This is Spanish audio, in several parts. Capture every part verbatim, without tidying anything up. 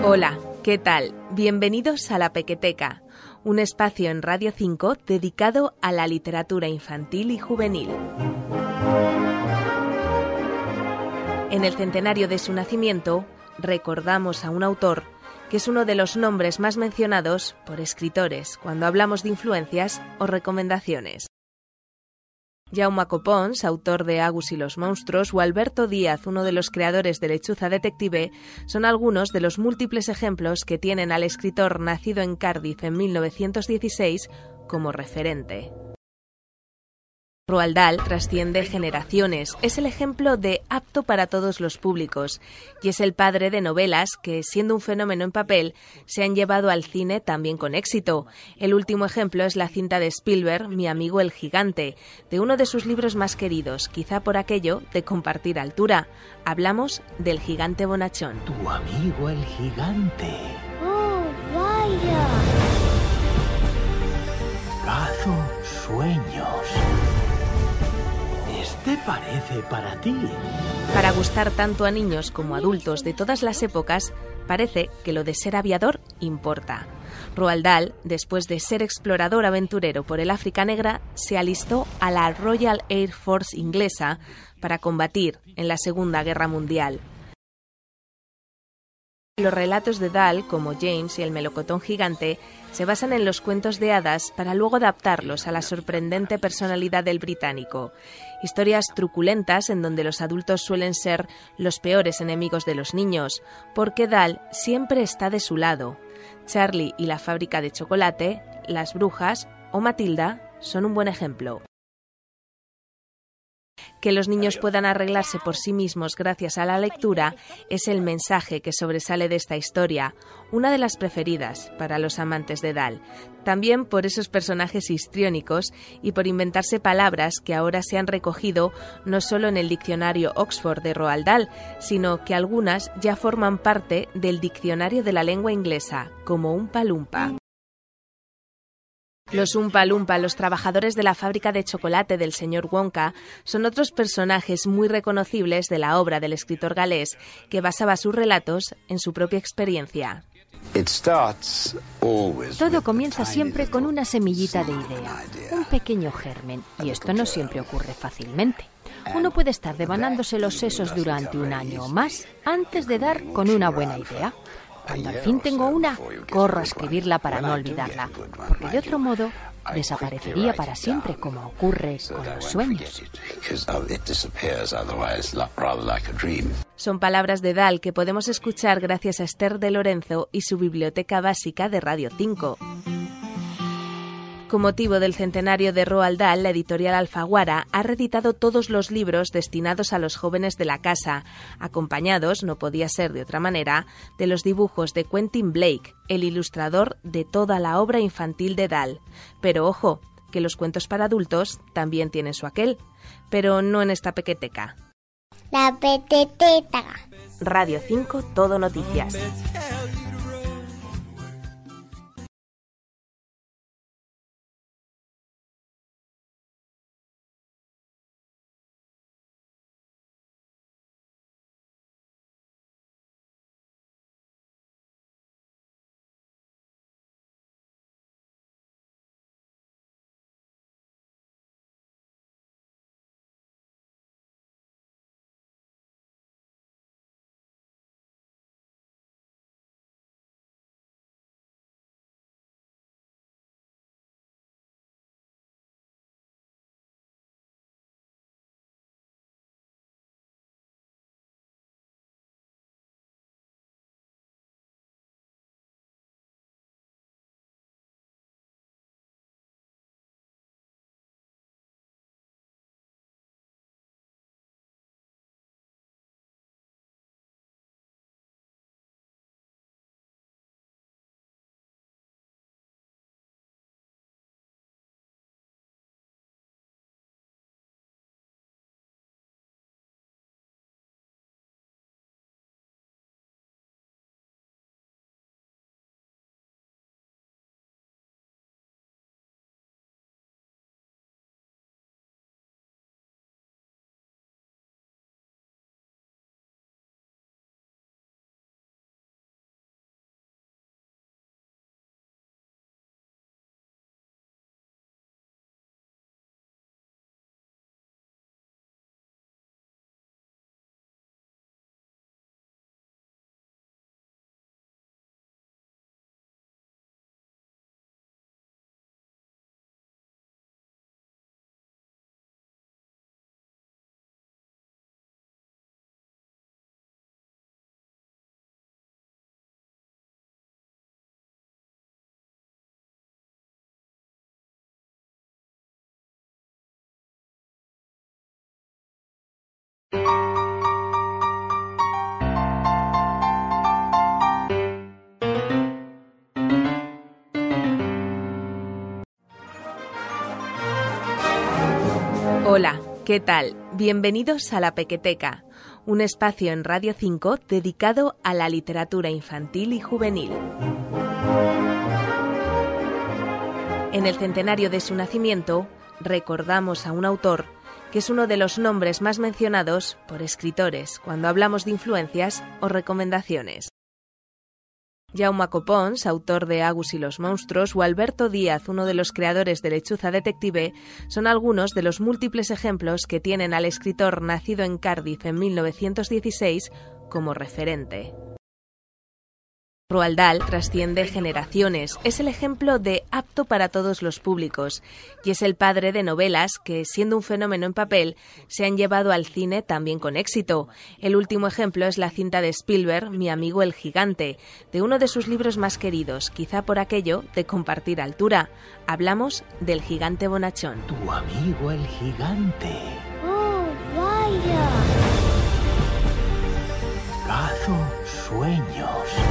Hola, ¿qué tal? Bienvenidos a La Pequeteca, un espacio en Radio cinco dedicado a la literatura infantil y juvenil. En el centenario de su nacimiento, recordamos a un autor que es uno de los nombres más mencionados por escritores cuando hablamos de influencias o recomendaciones. Jaume Copons, autor de Agus y los monstruos, o Alberto Díaz, uno de los creadores de Lechuza Detective, son algunos de los múltiples ejemplos que tienen al escritor nacido en Cardiff en mil novecientos dieciséis como referente. Roald Dahl trasciende generaciones, es el ejemplo de apto para todos los públicos y es el padre de novelas que, siendo un fenómeno en papel, se han llevado al cine también con éxito. El último ejemplo es la cinta de Spielberg, Mi amigo el gigante, de uno de sus libros más queridos, quizá por aquello de compartir altura. Hablamos del gigante bonachón. Tu amigo el gigante. ¡Oh, vaya! Cazo sueños. Este parece para ti. Para gustar tanto a niños como a adultos de todas las épocas, parece que lo de ser aviador importa. Roald Dahl, después de ser explorador aventurero por el África Negra, se alistó a la Royal Air Force inglesa para combatir en la Segunda Guerra Mundial. Los relatos de Dahl, como James y el melocotón gigante, se basan en los cuentos de hadas para luego adaptarlos a la sorprendente personalidad del británico. Historias truculentas en donde los adultos suelen ser los peores enemigos de los niños, porque Dahl siempre está de su lado. Charlie y la fábrica de chocolate, Las brujas o Matilda son un buen ejemplo. Que los niños puedan arreglarse por sí mismos gracias a la lectura es el mensaje que sobresale de esta historia, una de las preferidas para los amantes de Dahl. También por esos personajes histriónicos y por inventarse palabras que ahora se han recogido no solo en el diccionario Oxford de Roald Dahl, sino que algunas ya forman parte del diccionario de la lengua inglesa, como Oompa Loompa. Los Oompa Loompa, los trabajadores de la fábrica de chocolate del señor Wonka, son otros personajes muy reconocibles de la obra del escritor galés que basaba sus relatos en su propia experiencia. Todo comienza siempre con una semillita de idea, un pequeño germen, y esto no siempre ocurre fácilmente. Uno puede estar devanándose los sesos durante un año o más antes de dar con una buena idea. Cuando al fin tengo una, corro a escribirla para no olvidarla, porque de otro modo desaparecería para siempre, como ocurre con los sueños. Son palabras de Dahl que podemos escuchar gracias a Esther de Lorenzo y su biblioteca básica de Radio cinco. Con motivo del centenario de Roald Dahl, la editorial Alfaguara ha reeditado todos los libros destinados a los jóvenes de la casa, acompañados, no podía ser de otra manera, de los dibujos de Quentin Blake, el ilustrador de toda la obra infantil de Dahl. Pero ojo, que los cuentos para adultos también tienen su aquel, pero no en esta pequeteca. La Pequeteca. Radio cinco, Todo Noticias. Hola, ¿qué tal? Bienvenidos a La Pequeteca, un espacio en Radio cinco dedicado a la literatura infantil y juvenil. En el centenario de su nacimiento, recordamos a un autor que es uno de los nombres más mencionados por escritores cuando hablamos de influencias o recomendaciones. Jaume Copons, autor de Agus y los monstruos, o Alberto Díaz, uno de los creadores de Lechuza Detective, son algunos de los múltiples ejemplos que tienen al escritor nacido en Cardiff en mil novecientos dieciséis como referente. Roald Dahl trasciende generaciones, es el ejemplo de apto para todos los públicos y es el padre de novelas que, siendo un fenómeno en papel, se han llevado al cine también con éxito. El último ejemplo es la cinta de Spielberg, Mi amigo el gigante, de uno de sus libros más queridos, quizá por aquello de compartir altura. Hablamos del gigante bonachón. Tu amigo el gigante. ¡Oh, vaya! Cazo sueños.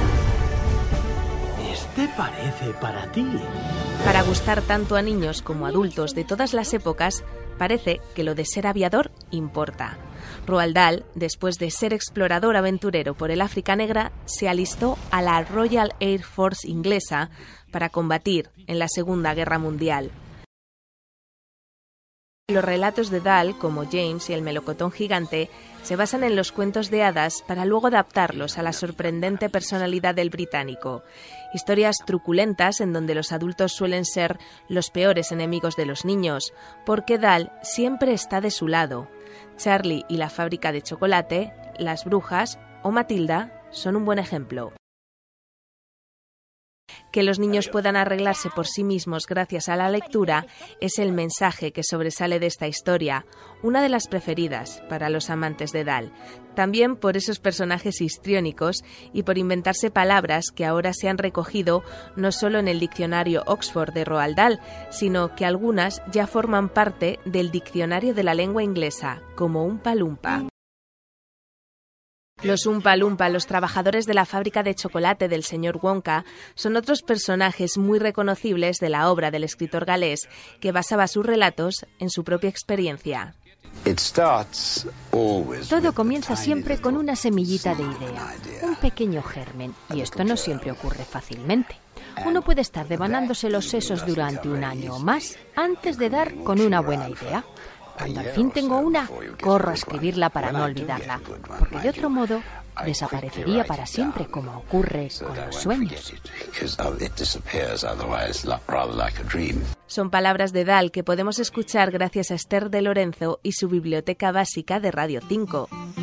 ¿Este parece para ti? Para gustar tanto a niños como a adultos de todas las épocas, parece que lo de ser aviador importa. Roald Dahl, después de ser explorador aventurero por el África Negra, se alistó a la Royal Air Force inglesa para combatir en la Segunda Guerra Mundial. Los relatos de Dahl, como James y el melocotón gigante, se basan en los cuentos de hadas para luego adaptarlos a la sorprendente personalidad del británico. Historias truculentas en donde los adultos suelen ser los peores enemigos de los niños, porque Dahl siempre está de su lado. Charlie y la fábrica de chocolate, Las brujas o Matilda son un buen ejemplo. Que los niños puedan arreglarse por sí mismos gracias a la lectura es el mensaje que sobresale de esta historia, una de las preferidas para los amantes de Dahl. También por esos personajes histriónicos y por inventarse palabras que ahora se han recogido no solo en el diccionario Oxford de Roald Dahl, sino que algunas ya forman parte del diccionario de la lengua inglesa, como Oompa Loompa. Los Oompa Loompa, los trabajadores de la fábrica de chocolate del señor Wonka, son otros personajes muy reconocibles de la obra del escritor galés que basaba sus relatos en su propia experiencia. Todo comienza siempre con una semillita de idea, un pequeño germen, y esto no siempre ocurre fácilmente. Uno puede estar devanándose los sesos durante un año o más antes de dar con una buena idea. Cuando al fin tengo una, corro a escribirla para no olvidarla, porque de otro modo desaparecería para siempre, como ocurre con los sueños. Son palabras de Dahl que podemos escuchar gracias a Esther de Lorenzo y su biblioteca básica de Radio cinco.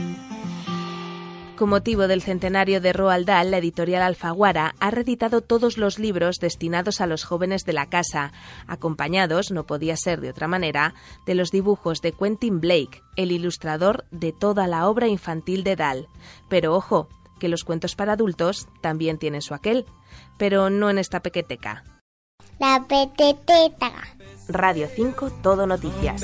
Con motivo del centenario de Roald Dahl, la editorial Alfaguara ha reeditado todos los libros destinados a los jóvenes de la casa, acompañados, no podía ser de otra manera, de los dibujos de Quentin Blake, el ilustrador de toda la obra infantil de Dahl. Pero ojo, que los cuentos para adultos también tienen su aquel, pero no en esta pequeteca. La pequeteca. Radio cinco, Todo Noticias.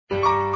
Música